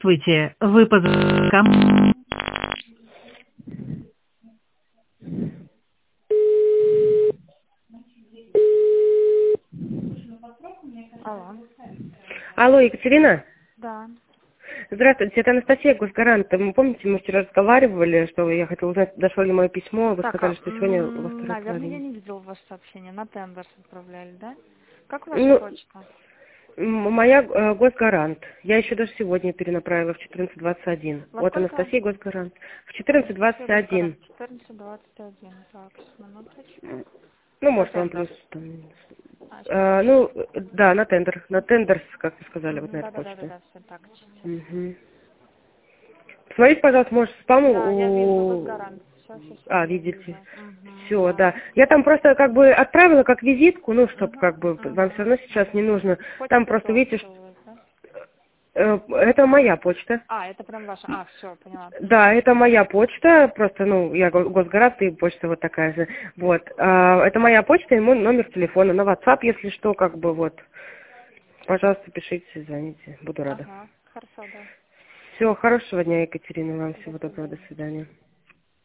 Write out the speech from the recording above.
Здравствуйте, вы позвонили. Алло. Алло, Екатерина? Да. Здравствуйте, это Анастасия, Госгарант. Вы помните, мы вчера разговаривали, что я хотела узнать, дошло ли мое письмо, вы Так, сказали, что сегодня у вас вторая наверное, я половина. не видела ваше сообщение. На тендерс отправляли, да? Как ваша Ну, почта? моя Госгарант. Я еще даже сегодня перенаправила в 14:21. Во Вот сколько? Анастасия Госгарант. В Анастасия Госгарант. 14:21. 14:21. Так, сейчас, минуточку. Ну, На может, вам тендерс. плюс там. Сейчас ищу. Ну, да, на тендер. На тендерс, как вы сказали, вот на эту почту. Да-да-да-да, все так, сейчас. Угу. Посмотрите, пожалуйста, может, спам Да, я вижу, у... Госгарант. Все, я видите. вижу. Все, Да. да. Я там просто как бы отправила как визитку, ну, чтобы как бы вам все равно сейчас не Угу. нужно. Там Почта просто, видите, у вас, да? это моя почта. А, это прям ваша. А, все, поняла. Да, это моя почта, просто, ну, я Госгарант, и почта вот такая же. Вот. Это моя почта и мой номер телефона. На WhatsApp, если что, как бы вот. Пожалуйста, пишите, звоните. Буду рада. Ага, хорошо, да. Всего хорошего дня, Екатерина. Вам До всего доброго. До свидания. свидания.